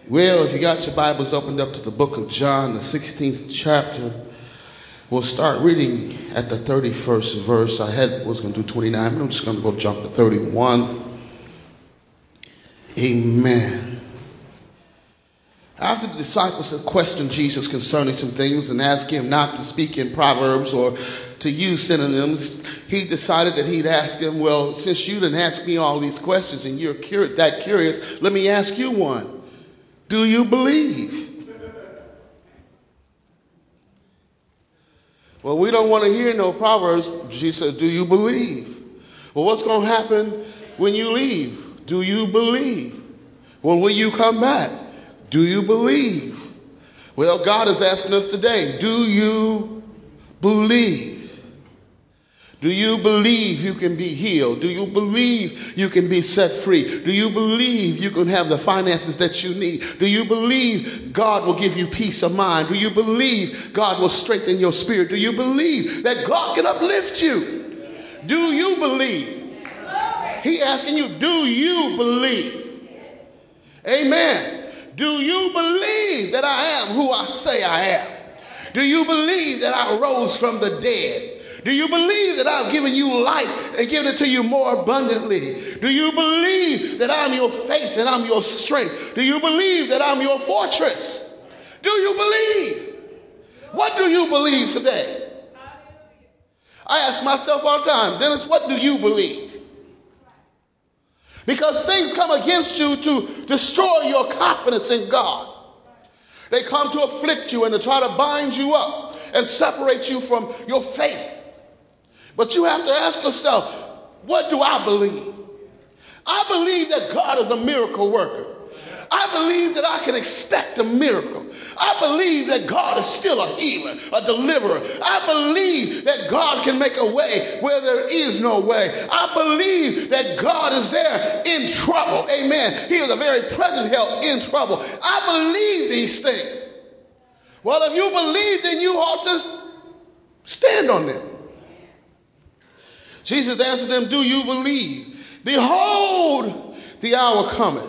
Well, if you got your Bibles opened up to the book of John, the 16th chapter, we'll start reading at the 31st verse. I was going to do 29, but I'm just going to go jump to 31. Amen. After the disciples had questioned Jesus concerning some things and asked him not to speak in proverbs or to use synonyms, he decided that he'd ask him, well, since you didn't ask me all these questions and you're that curious, let me ask you one. Do you believe? Well, we don't want to hear no proverbs. Jesus said, do you believe? Well, what's going to happen when you leave? Do you believe? Well, will you come back? Do you believe? Well, God is asking us today, do you believe? Do you believe you can be healed? Do you believe you can be set free? Do you believe you can have the finances that you need? Do you believe God will give you peace of mind? Do you believe God will strengthen your spirit? Do you believe that God can uplift you? Do you believe? He asking you, do you believe? Amen. Do you believe that I am who I say I am? Do you believe that I rose from the dead? Do you believe that I've given you life and given it to you more abundantly? Do you believe that I'm your faith and I'm your strength? Do you believe that I'm your fortress? Do you believe? What do you believe today? I ask myself all the time, Dennis, what do you believe? Because things come against you to destroy your confidence in God. They come to afflict you and to try to bind you up and separate you from your faith. But you have to ask yourself, what do I believe? I believe that God is a miracle worker. I believe that I can expect a miracle. I believe that God is still a healer, a deliverer. I believe that God can make a way where there is no way. I believe that God is there in trouble. Amen. He is a very present help in trouble. I believe these things. Well, if you believe, then you ought to stand on them. Jesus answered them, do you believe? Behold, the hour cometh.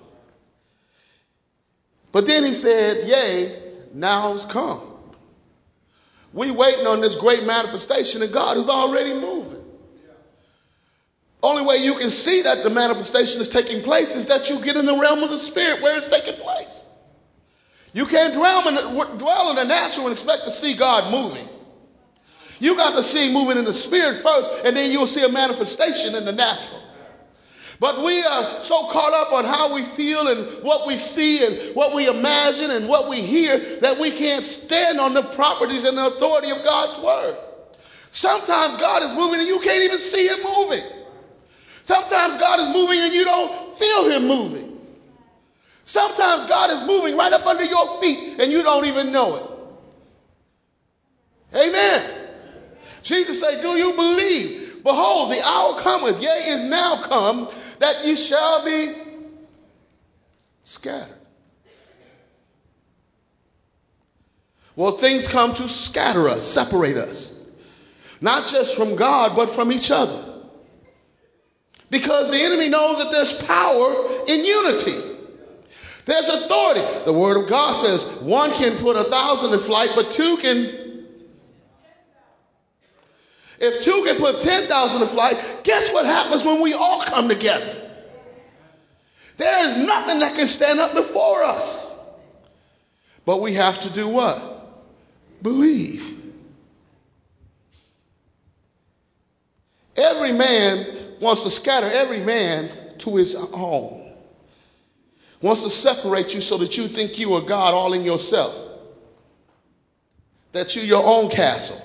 But then he said, yea, now's come. We waiting on this great manifestation and God is already moving. Only way you can see that the manifestation is taking place is that you get in the realm of the spirit where it's taking place. You can't dwell in the natural and expect to see God moving. You got to see moving in the spirit first, and then you'll see a manifestation in the natural. But we are so caught up on how we feel and what we see and what we imagine and what we hear that we can't stand on the properties and the authority of God's word. Sometimes God is moving and you can't even see him moving. Sometimes God is moving and you don't feel him moving. Sometimes God is moving right up under your feet and you don't even know it. Amen. Jesus said, do you believe? Behold, the hour cometh, yea, is now come, that ye shall be scattered. Well, things come to scatter us, separate us. Not just from God, but from each other. Because the enemy knows that there's power in unity. There's authority. The word of God says one can put 1,000 in flight, but two can... If two can put 10,000 in flight, guess what happens when we all come together? There is nothing that can stand up before us. But we have to do what? Believe. Every man wants to scatter every man to his home. Wants to separate you so that you think you are God all in yourself. That you're your own castle.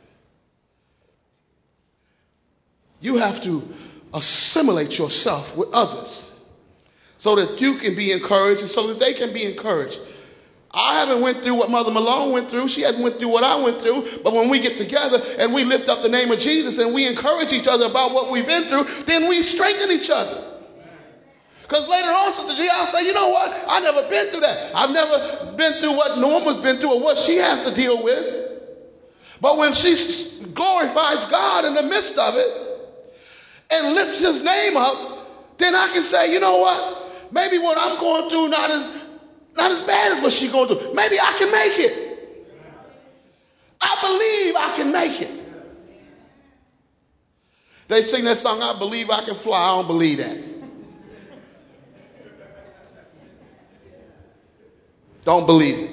You have to assimilate yourself with others so that you can be encouraged and so that they can be encouraged. I haven't went through what Mother Malone went through. She hasn't went through what I went through. But when we get together and we lift up the name of Jesus and we encourage each other about what we've been through, then we strengthen each other. Because later on, Sister G, I'll say, you know what? I've never been through that. I've never been through what Norma's been through or what she has to deal with. But when she glorifies God in the midst of it, and lifts his name up, then I can say, you know what? Maybe what I'm going through not as Not as bad as what she's going through. Maybe I can make it. I believe I can make it. They sing that song, I believe I can fly. I don't believe that. Don't believe it.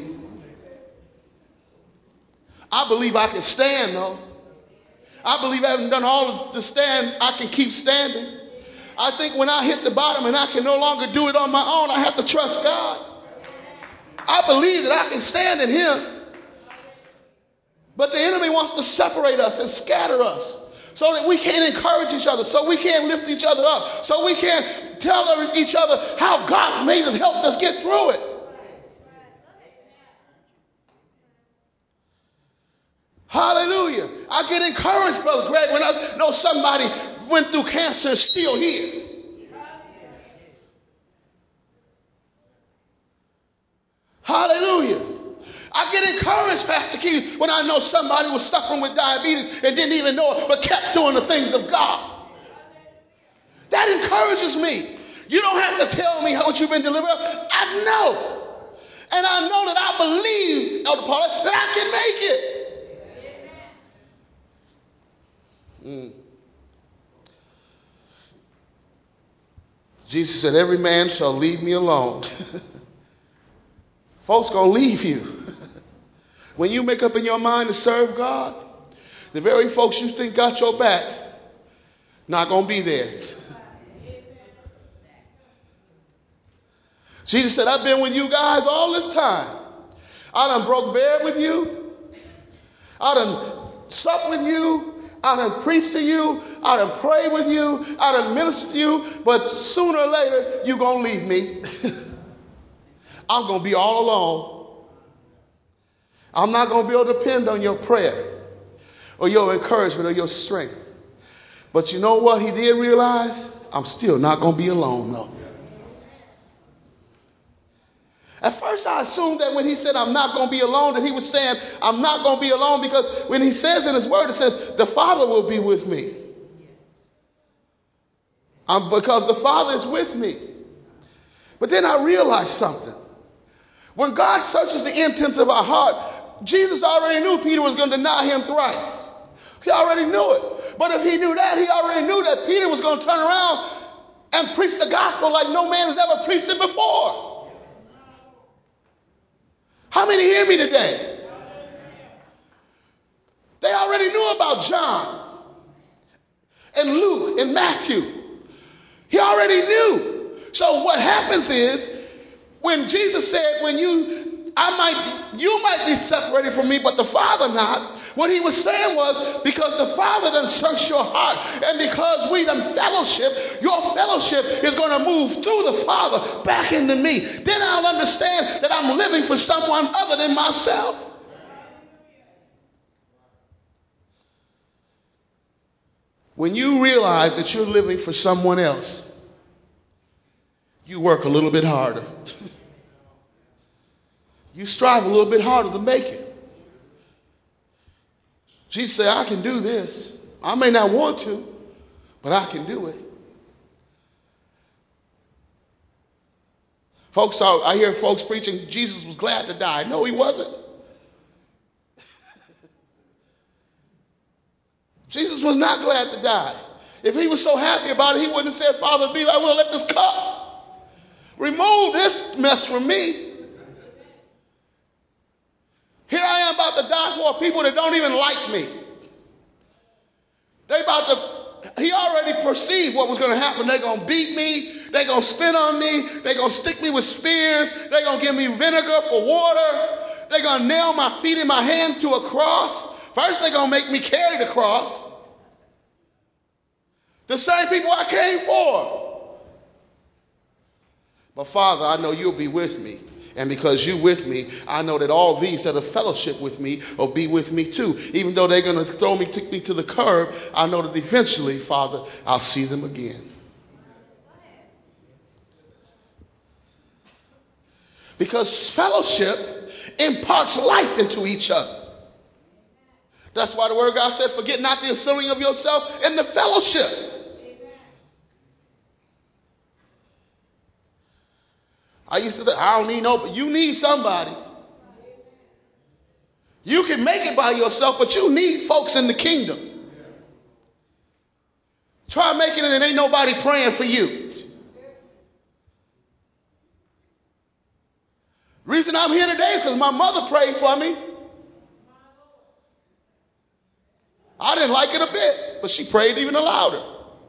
I believe I can stand, though. I believe I haven't done all to stand. I can keep standing. I think when I hit the bottom and I can no longer do it on my own, I have to trust God. I believe that I can stand in him. But the enemy wants to separate us and scatter us so that we can't encourage each other, so we can't lift each other up, so we can't tell each other how God made us, helped us get through it. Hallelujah. I get encouraged, Brother Greg, when I know somebody went through cancer and is still here. Hallelujah. I get encouraged, Pastor Keith, when I know somebody was suffering with diabetes and didn't even know it, but kept doing the things of God. That encourages me. You don't have to tell me what you've been delivered of. I know. And I know that I believe, Elder Paula, that I can make it. Jesus said, every man shall leave me alone. Folks gonna leave you. When you make up in your mind to serve God, the very folks you think got your back, not gonna be there. Jesus said, I've been with you guys all this time. I done broke bread with you. I done supped with you. I done preached to you. I done prayed with you. I done ministered to you. But sooner or later, you're going to leave me. I'm going to be all alone. I'm not going to be able to depend on your prayer or your encouragement or your strength. But you know what he did realize? I'm still not going to be alone, though. At first, I assumed that when he said, I'm not going to be alone, that he was saying, I'm not going to be alone, because when he says in his word, it says, the Father will be with me. Because the Father is with me. But then I realized something. When God searches the intents of our heart, Jesus already knew Peter was going to deny him thrice. He already knew it. But if he knew that, he already knew that Peter was going to turn around and preach the gospel like no man has ever preached it before. How many hear me today? They already knew about John and Luke and Matthew. He already knew. So what happens is, when Jesus said, you might be separated from me, but the Father not. What he was saying was, because the Father done searched your heart, and because we done fellowship, your fellowship is going to move through the Father back into me. Then I'll understand that I'm living for someone other than myself. When you realize that you're living for someone else, you work a little bit harder. You strive a little bit harder to make it. Jesus said, I can do this. I may not want to, but I can do it. Folks, I hear folks preaching Jesus was glad to die. No, he wasn't. Jesus was not glad to die. If he was so happy about it, he wouldn't have said, Father, be I will let this cup. Remove this mess from me. Here I am about to die for people that don't even like me. He already perceived what was going to happen. They're going to beat me. They're going to spit on me. They're going to stick me with spears. They're going to give me vinegar for water. They're going to nail my feet and my hands to a cross. First, they're going to make me carry the cross. The same people I came for. But Father, I know you'll be with me. And because you're with me, I know that all these that have fellowship with me will be with me too. Even though they're going to kick me to the curb, I know that eventually, Father, I'll see them again. Because fellowship imparts life into each other. That's why the word of God said, forget not the assembling of yourself in the fellowship. I used to say, I don't need nobody. You need somebody. You can make it by yourself, but you need folks in the kingdom. Try making it and ain't nobody praying for you. Reason I'm here today is because my mother prayed for me. I didn't like it a bit, but she prayed even louder.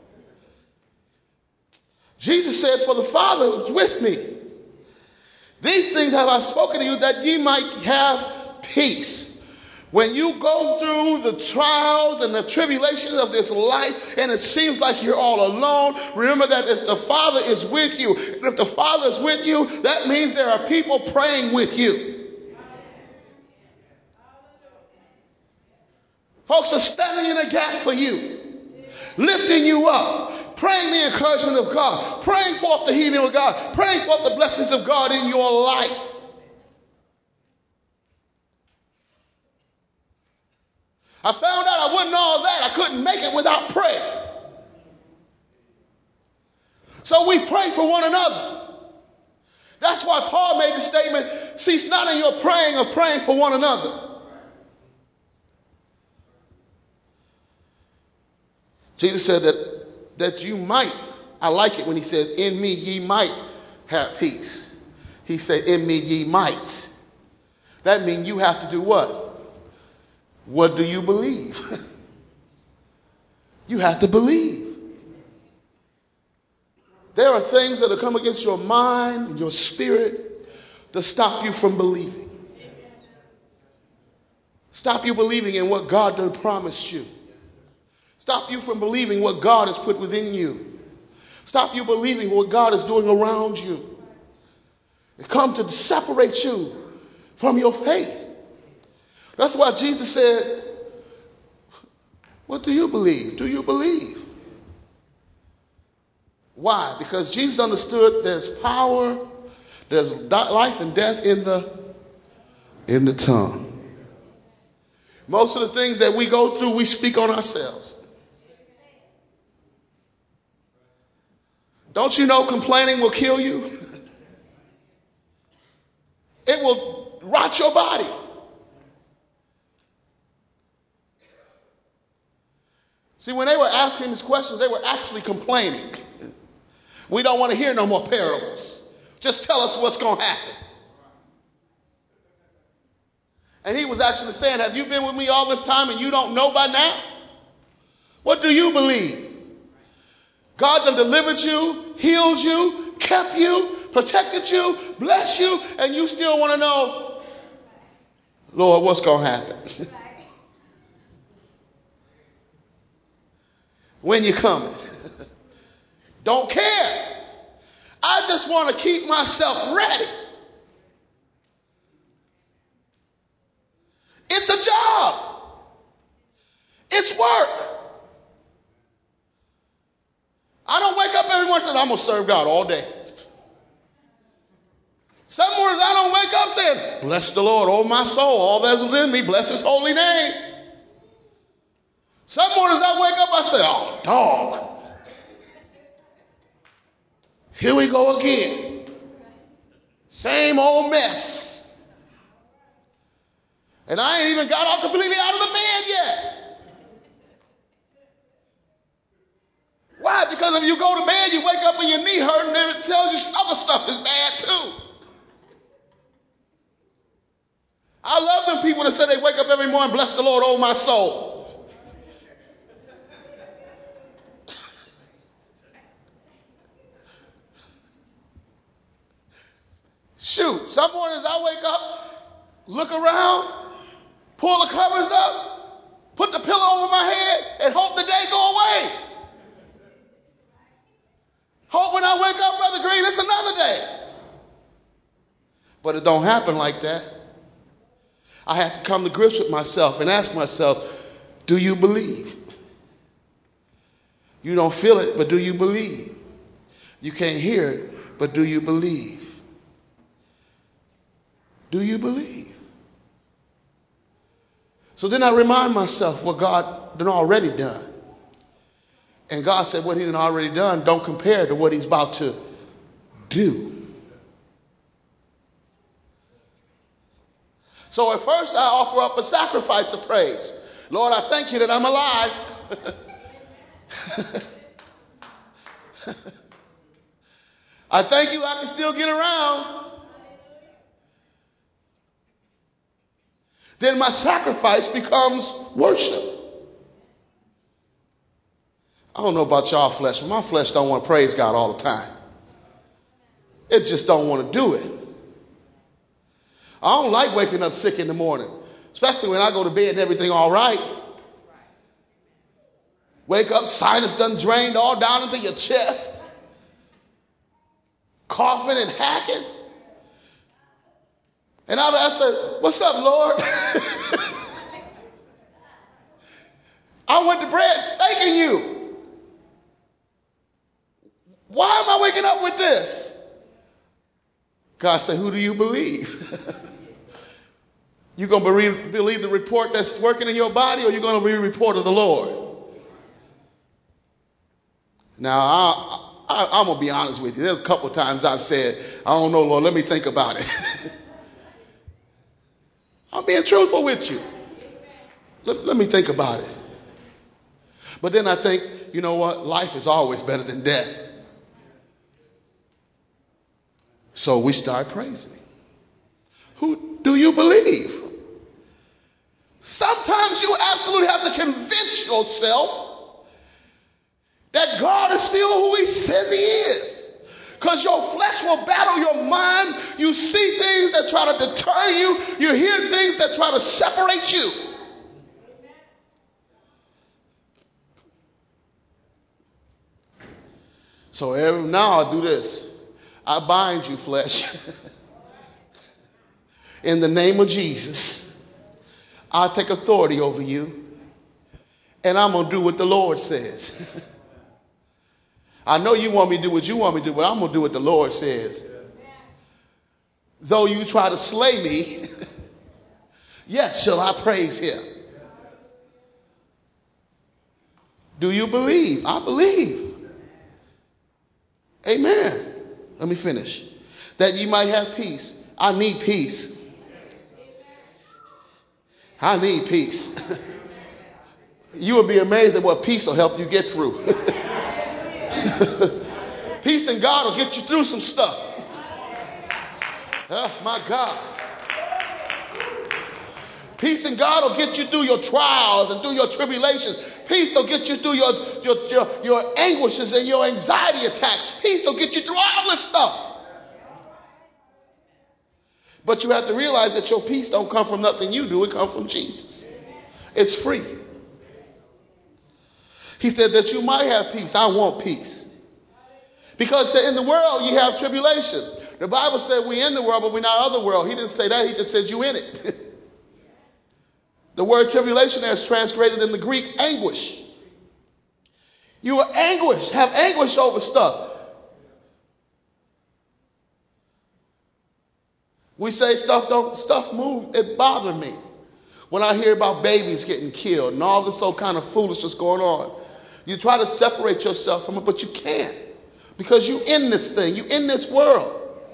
Jesus said, for the Father is with me. These things have I spoken to you that ye might have peace. When you go through the trials and the tribulations of this life and it seems like you're all alone, remember that if the Father is with you, and if the Father is with you, that means there are people praying with you. Folks are standing in a gap for you, lifting you up, praying the encouragement of God, praying forth the healing of God, praying forth the blessings of God in your life. I found out I wasn't all that. I couldn't make it without prayer. So we pray for one another. That's why Paul made the statement, cease not in your praying of praying for one another. Jesus said that you might, I like it when he says, in me ye might have peace. He said, in me ye might. That means you have to do what? What do you believe? You have to believe. There are things that will come against your mind and your spirit to stop you from believing. Stop you believing in what God done promised you. Stop you from believing what God has put within you. Stop you believing what God is doing around you. It comes to separate you from your faith. That's why Jesus said, what do you believe? Do you believe? Why? Because Jesus understood there's power, there's life and death in the tongue. Most of the things that we go through, we speak on ourselves. Don't you know complaining will kill you? It will rot your body. See, when they were asking these questions, they were actually complaining. We don't want to hear no more parables. Just tell us what's going to happen. And he was actually saying, have you been with me all this time and you don't know by now? What do you believe? God done delivered you, healed you, kept you, protected you, blessed you, and you still want to know, Lord, what's going to happen? When you coming? Don't care. I just want to keep myself ready. It's a job. It's work. I don't wake up every morning and say, I'm going to serve God all day. Some mornings I don't wake up saying, bless the Lord, oh my soul, all that's within me, bless his holy name. Some mornings I wake up, I say, oh, dog. Here we go again. Same old mess. And I ain't even got all completely out of the bed yet. Why? Because if you go to bed, you wake up and your knee hurting, and it tells you other stuff is bad too. I love them people that say they wake up every morning, bless the Lord, oh my soul. Shoot, some mornings I wake up, look around, pull the covers up, put the pillow over my head, and hope the day go away. Hope when I wake up, Brother Green, it's another day. But it don't happen like that. I have to come to grips with myself and ask myself, do you believe? You don't feel it, but do you believe? You can't hear it, but do you believe? Do you believe? So then I remind myself what God done already done. And God said what he done already done don't compare to what he's about to do. So at first I offer up a sacrifice of praise. Lord, I thank you that I'm alive. I thank you I can still get around. Then my sacrifice becomes worship. I don't know about y'all flesh, but my flesh don't want to praise God all the time. It just don't want to do it. I don't like waking up sick in the morning, especially when I go to bed and everything all right. Wake up, sinus done drained all down into your chest, coughing and hacking. And I said, what's up, Lord? I went to bed thanking you. Why am I waking up with this? God said, who do you believe? You going to believe the report that's working in your body, or you going to believe the report of the Lord? Now, I'm going to be honest with you. There's a couple of times I've said, I don't know, Lord, let me think about it. I'm being truthful with you. Let me think about it. But then I think, you know what? Life is always better than death. So we start praising him. Who do you believe? Sometimes you absolutely have to convince yourself that God is still who he says he is. Because your flesh will battle your mind. You see things that try to deter you. You hear things that try to separate you. So every now I do this. I bind you, flesh. In the name of Jesus, I'll take authority over you. And I'm going to do what the Lord says. I know you want me to do what you want me to do, but I'm going to do what the Lord says. Though you try to slay me, yet shall I praise him. Do you believe? I believe. Amen. Let me finish. That you might have peace. I need peace. I need peace. You will be amazed at what peace will help you get through. Peace in God will get you through some stuff. Oh, my God. Peace in God will get you through your trials and through your tribulations. Peace will get you through your anguishes and your anxiety attacks. Peace will get you through all this stuff. But you have to realize that your peace don't come from nothing you do. It comes from Jesus. It's free. He said that you might have peace. I want peace. Because in the world you have tribulation. The Bible said we're in the world, but we're not of the world. He didn't say that. He just said you in it. The word tribulation there is translated in the Greek anguish. You are anguished, have anguish over stuff. We say stuff move, it bothers me. When I hear about babies getting killed and all this old kind of foolishness going on, you try to separate yourself from it, but you can't. Because you're in this thing, you're in this world.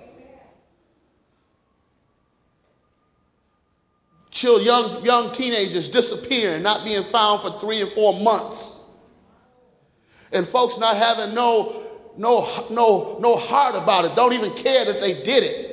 Young teenagers disappearing, not being found for 3 and 4 months. And folks not having no heart about it, don't even care that they did it.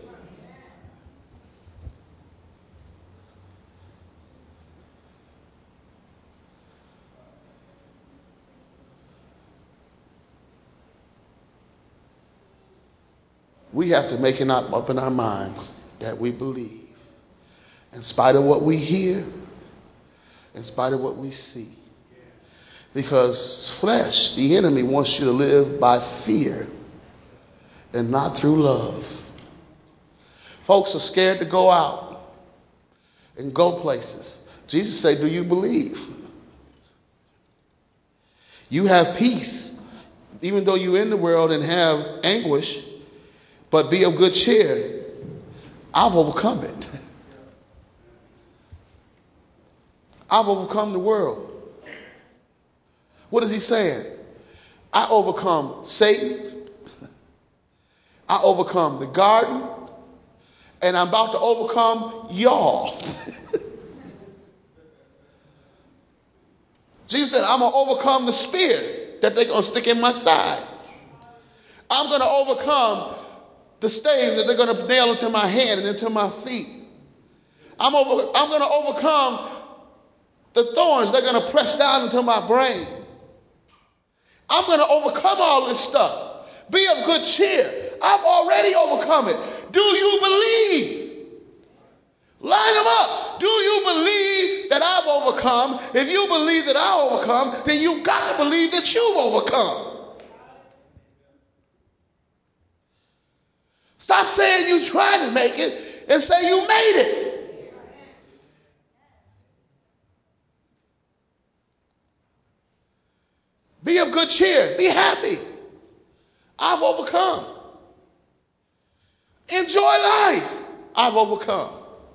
We have to make it up in our minds that we believe. In spite of what we hear, in spite of what we see. Because flesh, the enemy, wants you to live by fear and not through love. Folks are scared to go out and go places. Jesus said, do you believe? You have peace, even though you're in the world and have anguish, but be of good cheer. I've overcome it. I've overcome the world. What is he saying? I overcome Satan. I overcome the garden. and I'm about to overcome y'all. Jesus said, I'm going to overcome the spear that they're going to stick in my side. I'm going to overcome the staves that they're going to nail into my hand and into my feet. I'm going to overcome the thorns they're going to press down into my brain. I'm going to overcome all this stuff. Be of good cheer. I've already overcome it. Do you believe? Line them up. Do you believe that I've overcome? If you believe that I overcome, then you've got to believe that you've overcome. Stop saying you're trying to make it and say you made it. Be of good cheer. Be happy. I've overcome. Enjoy life. I've overcome.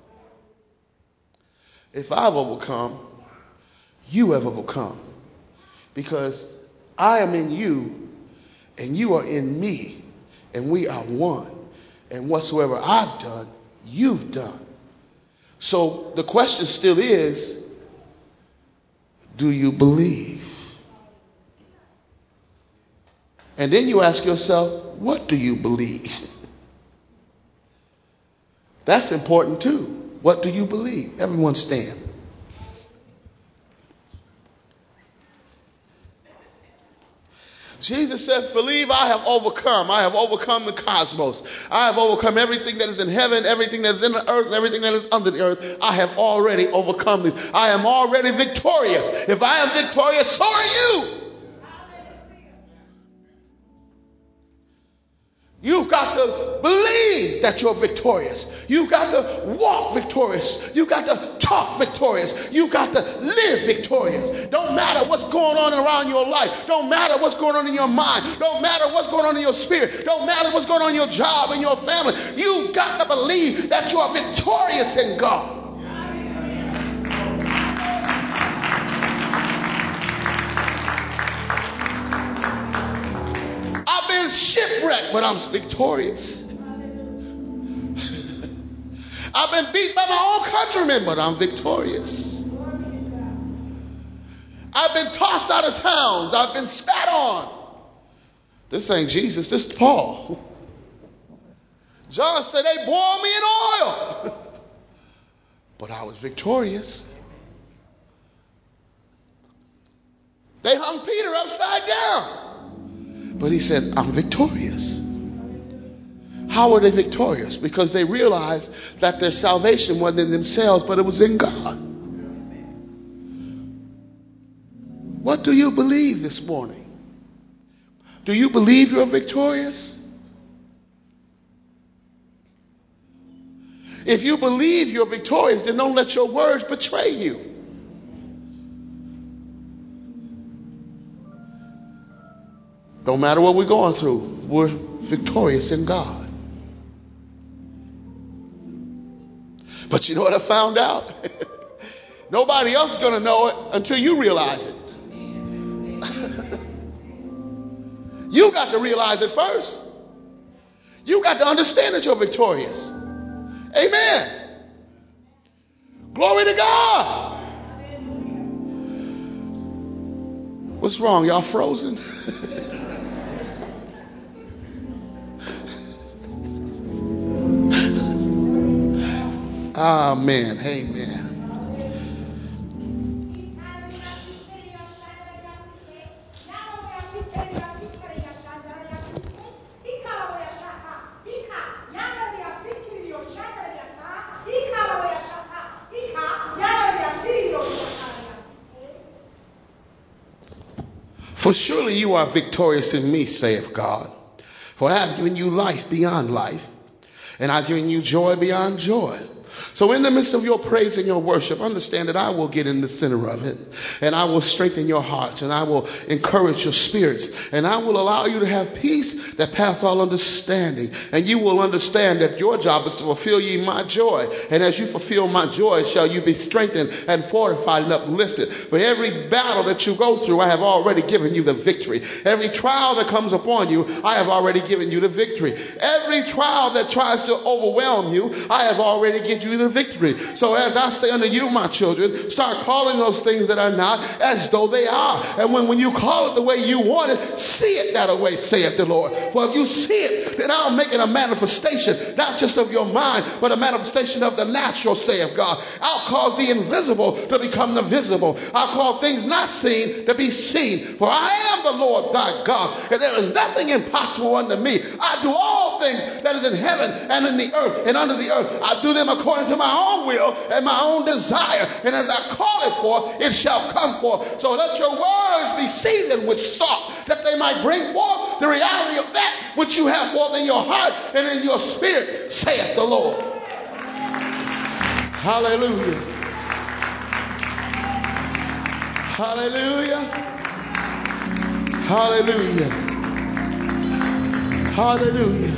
If I've overcome, you have overcome. Because I am in you and you are in me and we are one. And whatsoever I've done, you've done. So the question still is, do you believe? And then you ask yourself, what do you believe? That's important too. What do you believe? Everyone stand. Jesus said, believe I have overcome. I have overcome the cosmos. I have overcome everything that is in heaven, everything that is in the earth, and everything that is under the earth. I have already overcome this. I am already victorious. If I am victorious, so are you. You've got to believe that you're victorious. You've got to walk victorious. You've got to talk victorious. You've got to live victorious. Don't matter what's going on around your life. Don't matter what's going on in your mind. Don't matter what's going on in your spirit. Don't matter what's going on in your job and your family. You've got to believe that you are victorious in God. Shipwrecked, but I'm victorious. I've been beat by my own countrymen, but I'm victorious. I've been tossed out of towns. I've been spat on. This ain't Jesus, this is Paul. John said they boiled me in oil, but I was victorious. They hung Peter upside down. But he said, I'm victorious. How are they victorious? Because they realized that their salvation wasn't in themselves, but it was in God. What do you believe this morning? Do you believe you're victorious? If you believe you're victorious, then don't let your words betray you. No matter what we're going through, we're victorious in God. But you know what I found out? Nobody else is going to know it until you realize it. You got to realize it first. You got to understand that you're victorious. Amen. Glory to God. What's wrong? Y'all frozen? Amen. Amen. For surely you are victorious in me, saith God. For I have given you life beyond life, and I have given you joy beyond joy. So in the midst of your praise and your worship, understand that I will get in the center of it, and I will strengthen your hearts, and I will encourage your spirits, and I will allow you to have peace that passes all understanding. And you will understand that your job is to fulfill ye my joy. And as you fulfill my joy, shall you be strengthened and fortified and uplifted. For every battle that you go through, I have already given you the victory. Every trial that comes upon you, I have already given you the victory. Every trial that tries to overwhelm you, I have already given you the victory. So as I say unto you, my children, start calling those things that are not as though they are. And when you call it the way you want it, see it that way, saith the Lord. For if you see it, then I'll make it a manifestation, not just of your mind, but a manifestation of the natural, saith God. I'll cause the invisible to become the visible. I'll cause things not seen to be seen. For I am the Lord thy God, and there is nothing impossible unto me. I do all things that is in heaven and in the earth and under the earth. I do them according to my own will and my own desire. And as I call it forth, it shall come forth. So let your words be seasoned with salt, that they might bring forth the reality of that which you have forth in your heart and in your spirit, saith the Lord. Hallelujah. Hallelujah. Hallelujah. Hallelujah.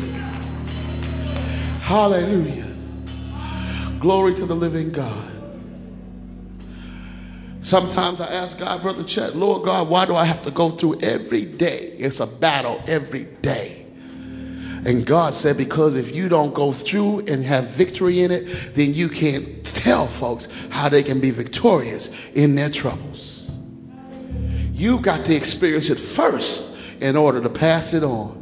Hallelujah. Glory to the living God. Sometimes I ask God, Brother Chet, Lord God, why do I have to go through every day? It's a battle every day. And God said, because if you don't go through and have victory in it, then you can't tell folks how they can be victorious in their troubles. You got to experience it first in order to pass it on.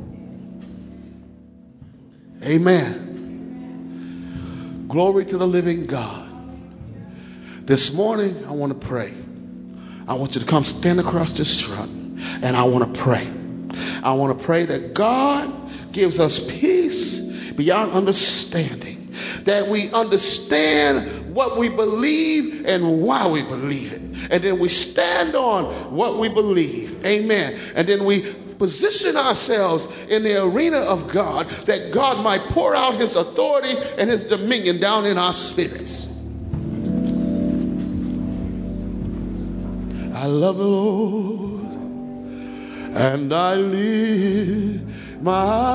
Amen. Glory to the living God. This morning, I want to pray. I want you to come stand across this front, and I want to pray. I want to pray that God gives us peace beyond understanding, that we understand what we believe and why we believe it. And then we stand on what we believe. Amen. And then we position ourselves in the arena of God, that God might pour out his authority and his dominion down in our spirits. I love the Lord, and I lift my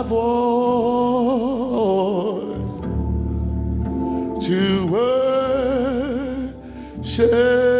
voice to worship